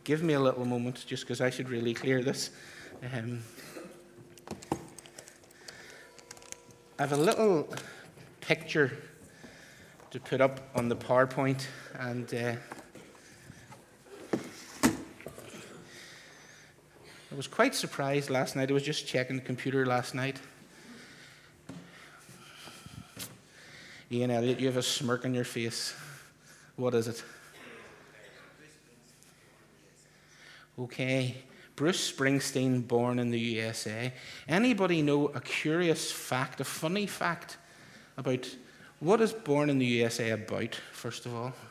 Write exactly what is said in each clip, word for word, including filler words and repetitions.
give me a little moment just because I should really clear this. Um, I have a little picture to put up on the PowerPoint, and uh, I was quite surprised last night. I was just checking the computer last night. Ian Elliott, you have a smirk on your face. What is it? Okay. Bruce Springsteen, born in the U S A. Anybody know a curious fact, a funny fact about what is Born in the U S A about, first of all?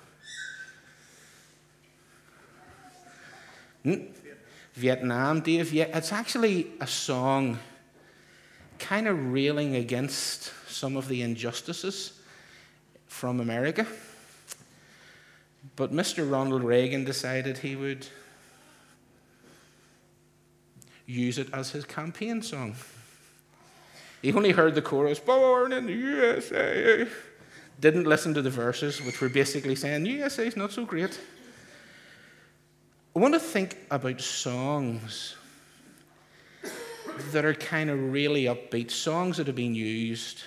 Hmm? Vietnam, Dave. Yeah, it's actually a song kind of railing against some of the injustices from America. But Mister Ronald Reagan decided he would use it as his campaign song. He only heard the chorus, born in the U S A. Didn't listen to the verses, which were basically saying, U S A is not so great. I want to think about songs that are kind of really upbeat, songs that have been used.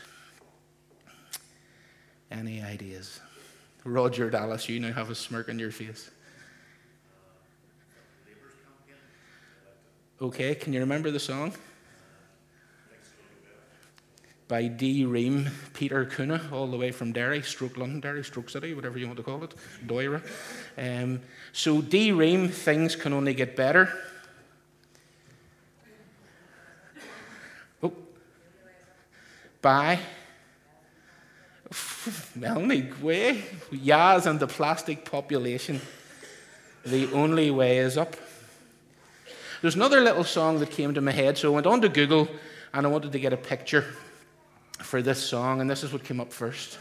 Any ideas? Roger Dallas, you now have a smirk on your face. Okay, can you remember the song? By D. Ream, Peter Cunha, all the way from Derry, stroke Londonderry, stroke City, whatever you want to call it, Doira. Um, so D. Ream, Things Can Only Get Better. Oh. By Melanie Way, Yaz and the Plastic Population. The Only Way Is Up. There's another little song that came to my head, so I went on to Google and I wanted to get a picture for this song, and this is what came up first.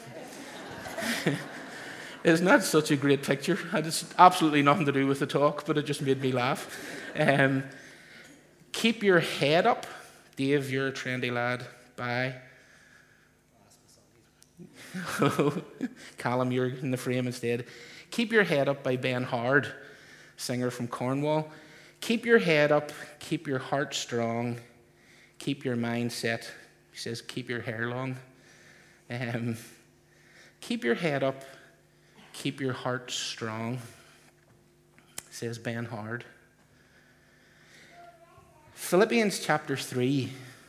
It's not such a great picture. It has absolutely nothing to do with the talk, but it just made me laugh. Um, Keep Your Head Up. Dave, you're a trendy lad. Bye. Callum, you're in the frame instead. Keep Your Head Up by Ben Hard, singer from Cornwall. Keep your head up, keep your heart strong, keep your mind set. He says, keep your hair long. Um, keep your head up, keep your heart strong, says Ben Hard. Philippians chapter three.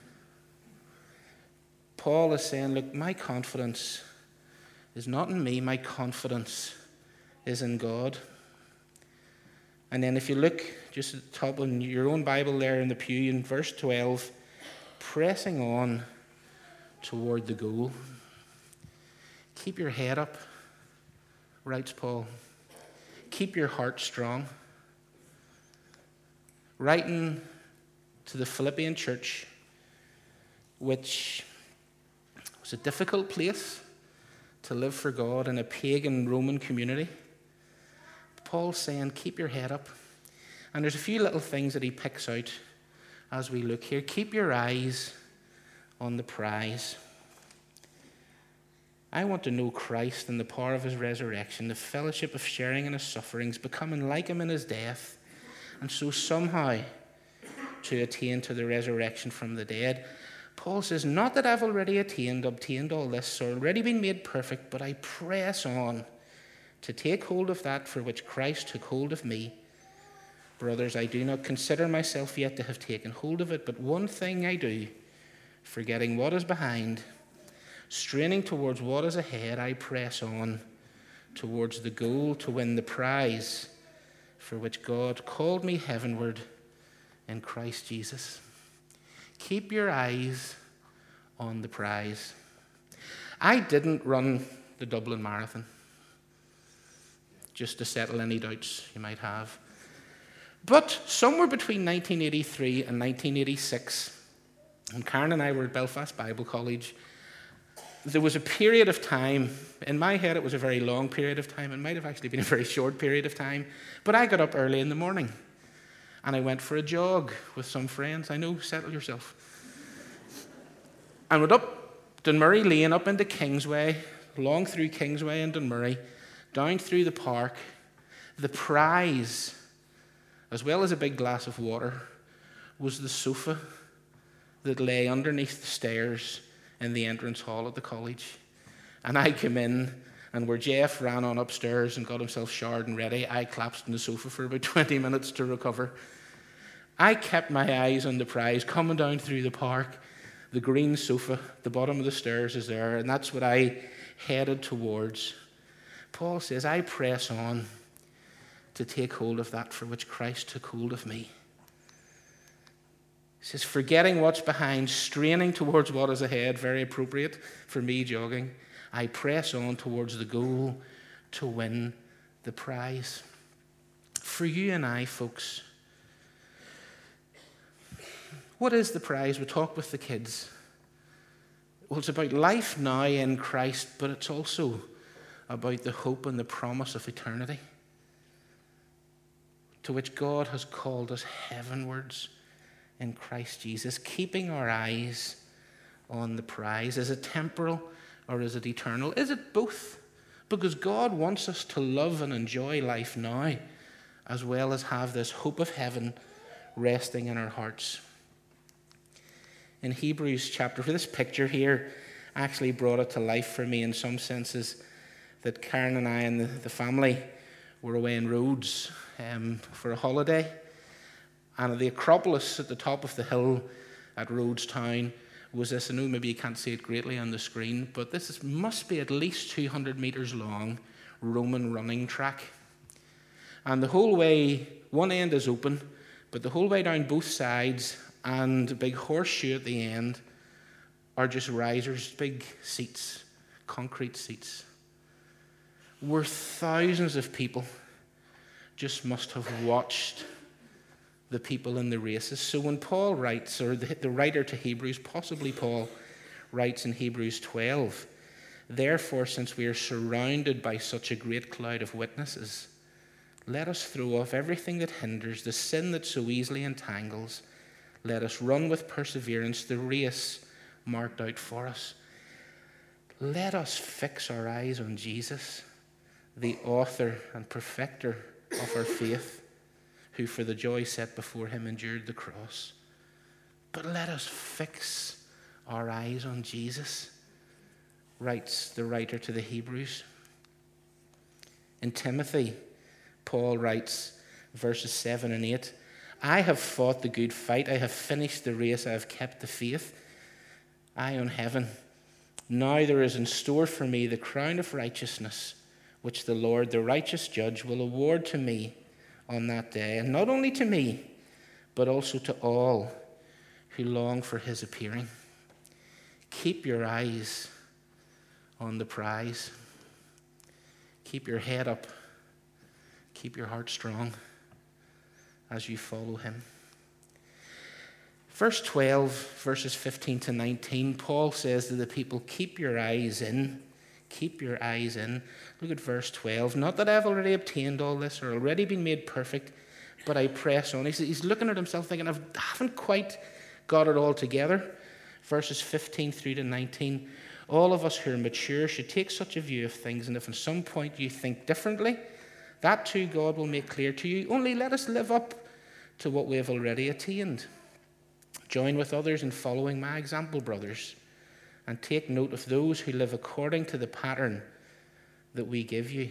Paul is saying, look, my confidence is not in me, my confidence is in God. And then if you look just at the top on your own Bible there in the pew in verse twelve, pressing on toward the goal. Keep your head up, writes Paul. Keep your heart strong. Writing to the Philippian church, which was a difficult place to live for God in a pagan Roman community. Paul's saying, keep your head up. And there's a few little things that he picks out as we look here. Keep your eyes on the prize. I want to know Christ and the power of his resurrection, the fellowship of sharing in his sufferings, becoming like him in his death, and so somehow to attain to the resurrection from the dead. Paul says, not that I've already attained, obtained all this, or already been made perfect, but I press on to take hold of that for which Christ took hold of me. Brothers, I do not consider myself yet to have taken hold of it, but one thing I do, forgetting what is behind, straining towards what is ahead, I press on towards the goal to win the prize for which God called me heavenward in Christ Jesus. Keep your eyes on the prize. I didn't run the Dublin Marathon, just to settle any doubts you might have. But somewhere between nineteen eighty-three and nineteen eighty-six, when Karen and I were at Belfast Bible College, there was a period of time, in my head it was a very long period of time, it might have actually been a very short period of time, but I got up early in the morning and I went for a jog with some friends. I know, settle yourself. And went up Dunmurry Lane, up into Kingsway, along through Kingsway and Dunmurry, down through the park. The prize as well as a big glass of water, was the sofa that lay underneath the stairs in the entrance hall at the college. And I came in, and where Jeff ran on upstairs and got himself showered and ready, I collapsed on the sofa for about twenty minutes to recover. I kept my eyes on the prize coming down through the park. The green sofa, the bottom of the stairs is there, and that's what I headed towards. Paul says, I press on to take hold of that for which Christ took hold of me. He says, forgetting what's behind, straining towards what is ahead, very appropriate for me jogging, I press on towards the goal to win the prize. For you and I, folks, what is the prize? We talk with the kids. Well, it's about life now in Christ, but it's also about the hope and the promise of eternity, to which God has called us heavenwards in Christ Jesus, keeping our eyes on the prize. Is it temporal or is it eternal? Is it both? Because God wants us to love and enjoy life now, as well as have this hope of heaven resting in our hearts. In Hebrews chapter, for this picture here actually brought it to life for me in some senses, that Karen and I and the, the family were away in Rhodes um, for a holiday. And the Acropolis at the top of the hill at Rhodes town was this, I know maybe you can't see it greatly on the screen, but this is, must be at least two hundred metres long Roman running track. And the whole way, one end is open, but the whole way down both sides and a big horseshoe at the end are just risers, big seats, concrete seats, where thousands of people just must have watched the people in the races. So when Paul writes, or the, the writer to Hebrews, possibly Paul, writes in Hebrews twelve, therefore, since we are surrounded by such a great cloud of witnesses, let us throw off everything that hinders, the sin that so easily entangles. Let us run with perseverance the race marked out for us. Let us fix our eyes on Jesus, the author and perfecter of our faith, who for the joy set before him endured the cross. But let us fix our eyes on Jesus, writes the writer to the Hebrews. In Timothy, Paul writes, verses seven and eight, I have fought the good fight, I have finished the race, I have kept the faith. Eye on heaven. Now there is in store for me the crown of righteousness, which the Lord, the righteous judge, will award to me on that day, and not only to me, but also to all who long for his appearing. Keep your eyes on the prize. Keep your head up. Keep your heart strong as you follow him. Verse twelve, verses fifteen to nineteen, Paul says to the people, keep your eyes in. Keep your eyes in. Look at verse twelve. Not that I've already obtained all this or already been made perfect, but I press on. He's, he's looking at himself thinking, I haven't quite got it all together. Verses fifteen through to nineteen. All of us who are mature should take such a view of things, and if at some point you think differently, that too God will make clear to you. Only let us live up to what we have already attained. Join with others in following my example, brothers, and take note of those who live according to the pattern that we give you.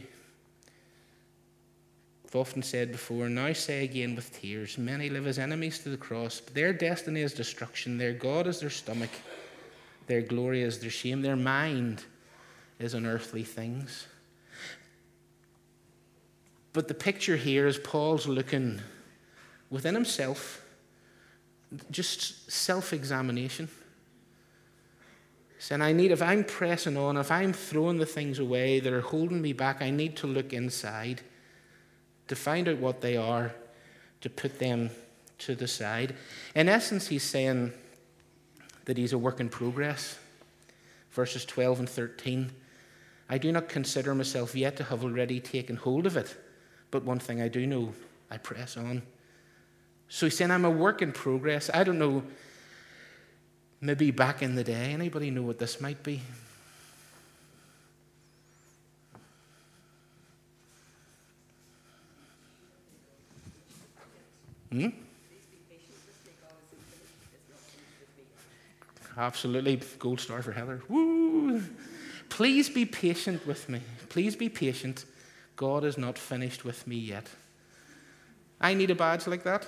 I've often said before, now say again with tears, many live as enemies to the cross, but their destiny is destruction, their God is their stomach, their glory is their shame, their mind is on earthly things. But the picture here is Paul's looking within himself, just self-examination. Saying, I need, if I'm pressing on, if I'm throwing the things away that are holding me back, I need to look inside to find out what they are, to put them to the side. In essence, he's saying that he's a work in progress. Verses twelve and thirteen. I do not consider myself yet to have already taken hold of it, but one thing I do know, I press on. So he's saying, I'm a work in progress. I don't know, maybe back in the day, anybody know what this might be? Hmm? Absolutely. Gold star for Heather. Woo! Please be patient with me. Please be patient. God is not finished with me yet. I need a badge like that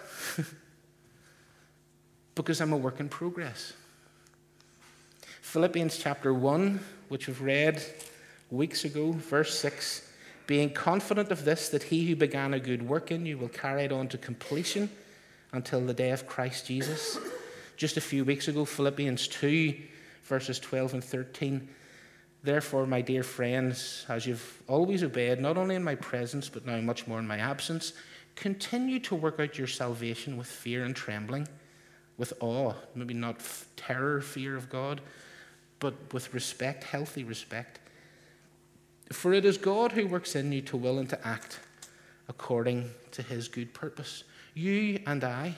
because I'm a work in progress. Philippians chapter one, which we've read weeks ago, verse six, being confident of this, that he who began a good work in you will carry it on to completion until the day of Christ Jesus. Just a few weeks ago, Philippians two, verses twelve and thirteen. Therefore, my dear friends, as you've always obeyed, not only in my presence, but now much more in my absence, continue to work out your salvation with fear and trembling, with awe, maybe not f- terror, fear of God, but with respect, healthy respect. For it is God who works in you to will and to act according to his good purpose. You and I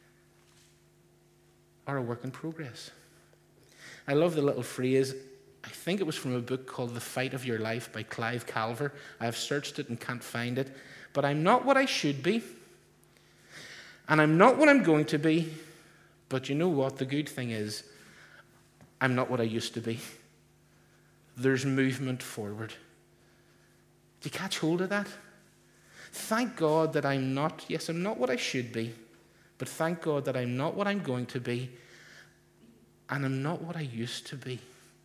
are a work in progress. I love the little phrase, I think it was from a book called The Fight of Your Life by Clive Calver. I've searched it and can't find it. But I'm not what I should be, and I'm not what I'm going to be, but you know what? The good thing is, I'm not what I used to be. There's movement forward. Do you catch hold of that? Thank God that I'm not, yes, I'm not what I should be, but thank God that I'm not what I'm going to be, and I'm not what I used to be.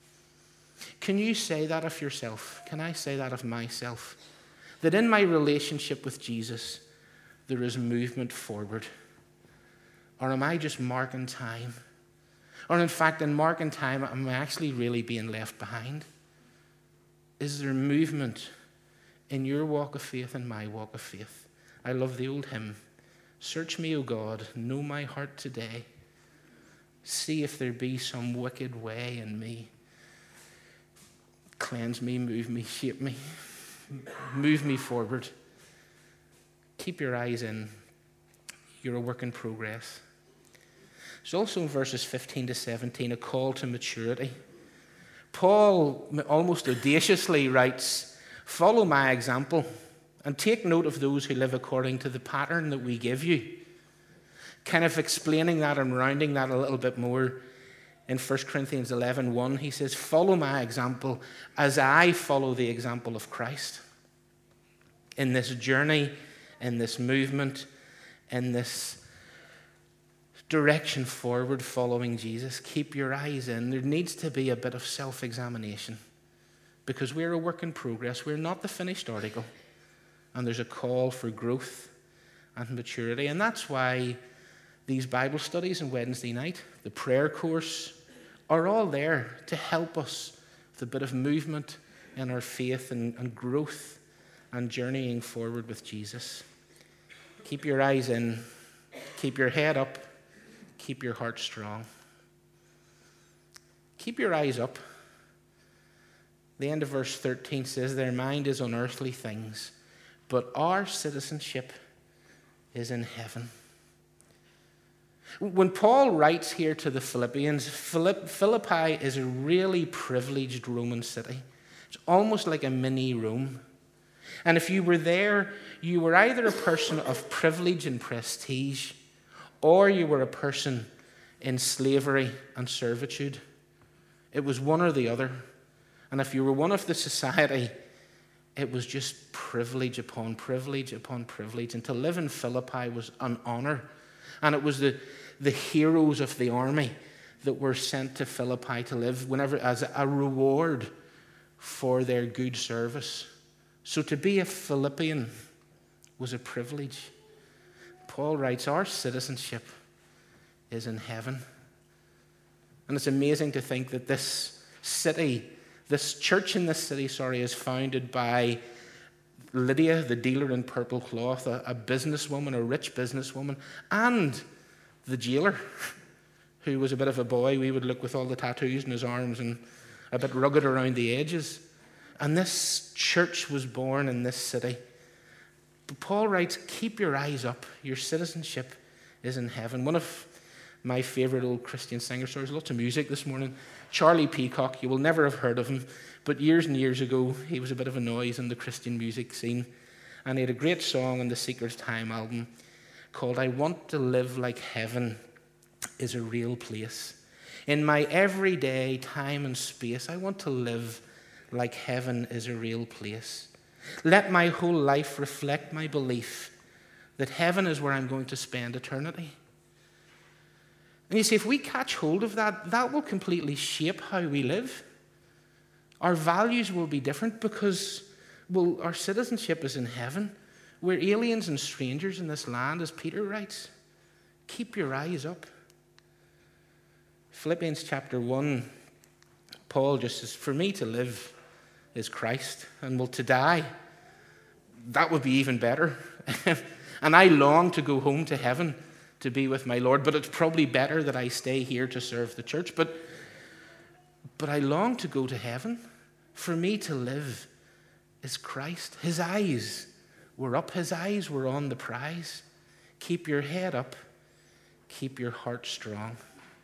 Can you say that of yourself? Can I say that of myself? That in my relationship with Jesus, there is movement forward? Or am I just marking time? Or in fact, in marking time, am I actually really being left behind? Is there movement in your walk of faith and my walk of faith? I love the old hymn, search me, O God, know my heart today. See if there be some wicked way in me. Cleanse me, move me, shape me, move me forward. Keep your eyes in. You're a work in progress. There's also in verses fifteen to seventeen a call to maturity. Paul almost audaciously writes, follow my example and take note of those who live according to the pattern that we give you. Kind of explaining that and rounding that a little bit more. In First Corinthians eleven one, he says, follow my example as I follow the example of Christ. In this journey, in this movement, in this direction forward following Jesus, keep your eyes in. There needs to be a bit of self-examination because we're a work in progress. We're not the finished article. And there's a call for growth and maturity. And that's why these Bible studies on Wednesday night, the prayer course, are all there to help us with a bit of movement in our faith and, and growth and journeying forward with Jesus. Keep your eyes in, keep your head up, keep your heart strong. Keep your eyes up. The end of verse thirteen says, their mind is on earthly things, but our citizenship is in heaven. When Paul writes here to the Philippians, Philippi is a really privileged Roman city. It's almost like a mini Rome. And if you were there, you were either a person of privilege and prestige, or you were a person in slavery and servitude. It was one or the other. And if you were one of the society, it was just privilege upon privilege upon privilege. And to live in Philippi was an honor. And it was the, the heroes of the army that were sent to Philippi to live whenever as a reward for their good service. So to be a Philippian was a privilege. Paul writes, our citizenship is in heaven. And it's amazing to think that this city, this church in this city, sorry, is founded by Lydia, the dealer in purple cloth, a, a businesswoman, a rich businesswoman, and the jailer, who was a bit of a boy. We would look with all the tattoos in his arms and a bit rugged around the edges. And this church was born in this city. But Paul writes, keep your eyes up. Your citizenship is in heaven. One of my favorite old Christian singers, there's lots of music this morning, Charlie Peacock. You will never have heard of him, but years and years ago, he was a bit of a noise in the Christian music scene. And he had a great song on the Seeker's Time album. called I Want to Live Like Heaven is a real place. In my everyday time and space, I want to live like heaven is a real place. Let my whole life reflect my belief that heaven is where I'm going to spend eternity. And you see, if we catch hold of that, that will completely shape how we live. Our values will be different because, well, our citizenship is in heaven. We're aliens and strangers in this land, as Peter writes. Keep your eyes up. Philippians chapter one, Paul just says, for me to live is Christ, and well, to die, that would be even better. And I long to go home to heaven to be with my Lord, but it's probably better that I stay here to serve the church. But, but I long to go to heaven. For me to live is Christ. His eyes were up. His eyes were on the prize. Keep your head up. Keep your heart strong.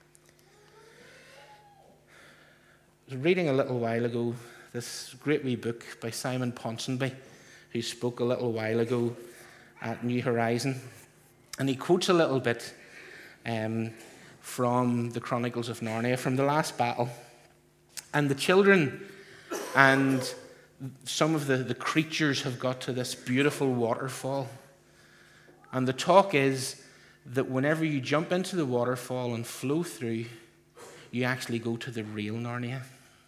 I was reading a little while ago this great wee book by Simon Ponsonby, who spoke a little while ago at New Horizon. And he quotes a little bit um, from the Chronicles of Narnia, from the last battle. And the children and some of the, the creatures have got to this beautiful waterfall. And the talk is that whenever you jump into the waterfall and flow through, you actually go to the real Narnia.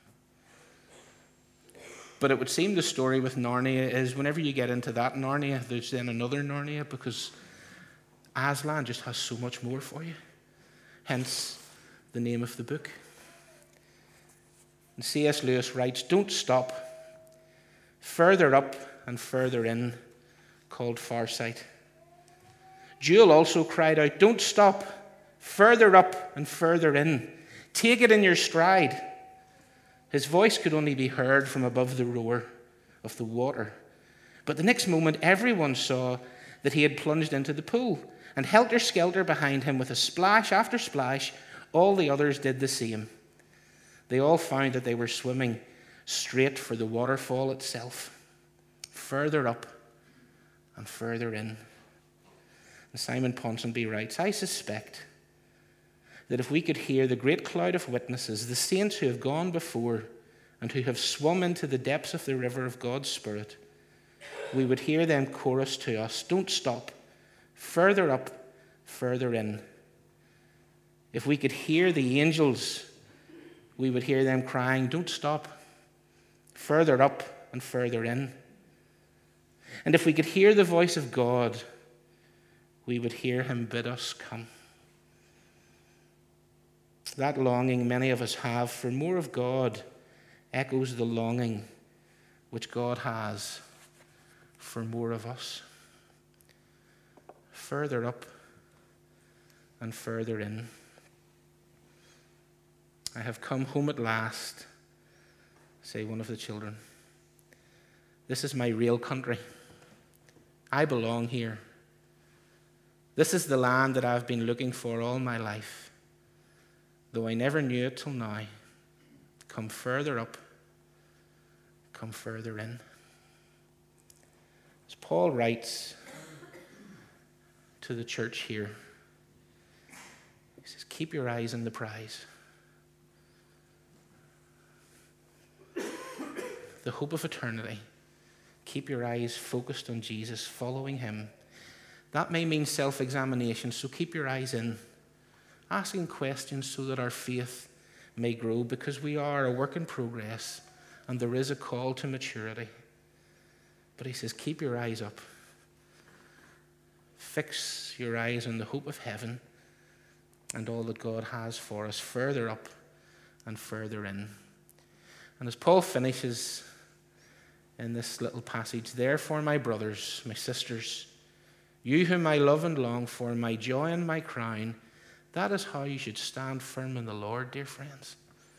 But it would seem the story with Narnia is whenever you get into that Narnia, there's then another Narnia, because Aslan just has so much more for you. Hence the name of the book. And C S Lewis writes, don't stop. Further up and further in, called Farsight. Jewel also cried out, don't stop. Further up and further in. Take it in your stride. His voice could only be heard from above the roar of the water. But the next moment, everyone saw that he had plunged into the pool, and helter-skelter behind him with a splash after splash, all the others did the same. They all found that they were swimming straight for the waterfall itself, further up and further in. And Simon Ponsonby writes, I suspect that if we could hear the great cloud of witnesses, the saints who have gone before and who have swum into the depths of the river of God's Spirit, we would hear them chorus to us, don't stop, further up, further in. If we could hear the angels, we would hear them crying, don't stop, further up and further in. And if we could hear the voice of God, we would hear him bid us come. That longing many of us have for more of God echoes the longing which God has for more of us. Further up and further in. I have come home at last, say one of the children. This is my real country. I belong here. This is the land that I've been looking for all my life. Though I never knew it till now, come further up, come further in. As Paul writes to the church here, he says, keep your eyes on the prize. The hope of eternity. Keep your eyes focused on Jesus, following him. That may mean self-examination, so keep your eyes in. Asking questions so that our faith may grow, because we are a work in progress and there is a call to maturity. But he says, keep your eyes up. Fix your eyes on the hope of heaven and all that God has for us, further up and further in. And as Paul finishes in this little passage, therefore, my brothers, my sisters, you whom I love and long for, my joy and my crown, that is how you should stand firm in the Lord, dear friends.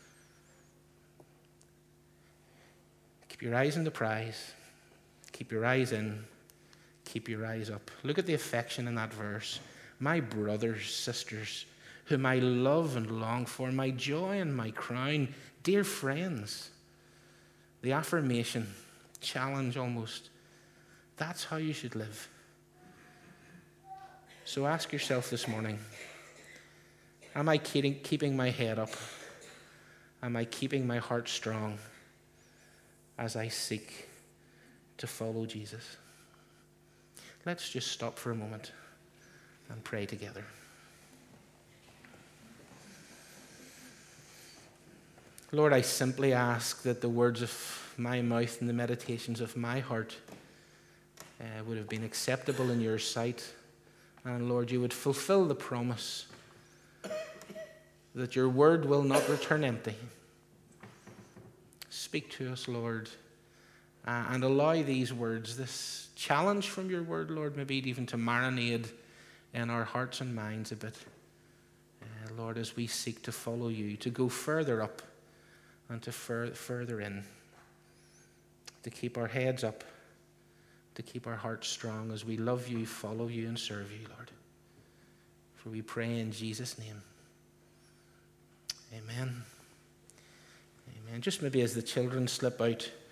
Keep your eyes on the prize. Keep your eyes in. Keep your eyes up. Look at the affection in that verse. My brothers, sisters, whom I love and long for, my joy and my crown, dear friends. The affirmation, challenge almost. That's how you should live. So ask yourself this morning, am I keeping my head up? Am I keeping my heart strong as I seek to follow Jesus? Let's just stop for a moment and pray together. Lord, I simply ask that the words of my mouth and the meditations of my heart uh, would have been acceptable in your sight. And Lord, you would fulfill the promise that your word will not return empty. Speak to us, Lord, uh, and allow these words, this challenge from your word, Lord, maybe even to marinate in our hearts and minds a bit. Uh, Lord, as we seek to follow you, to go further up and to fur- further in, to keep our heads up, to keep our hearts strong as we love you, follow you, and serve you, Lord. For we pray in Jesus' name. Amen. Amen. Just maybe as the children slip out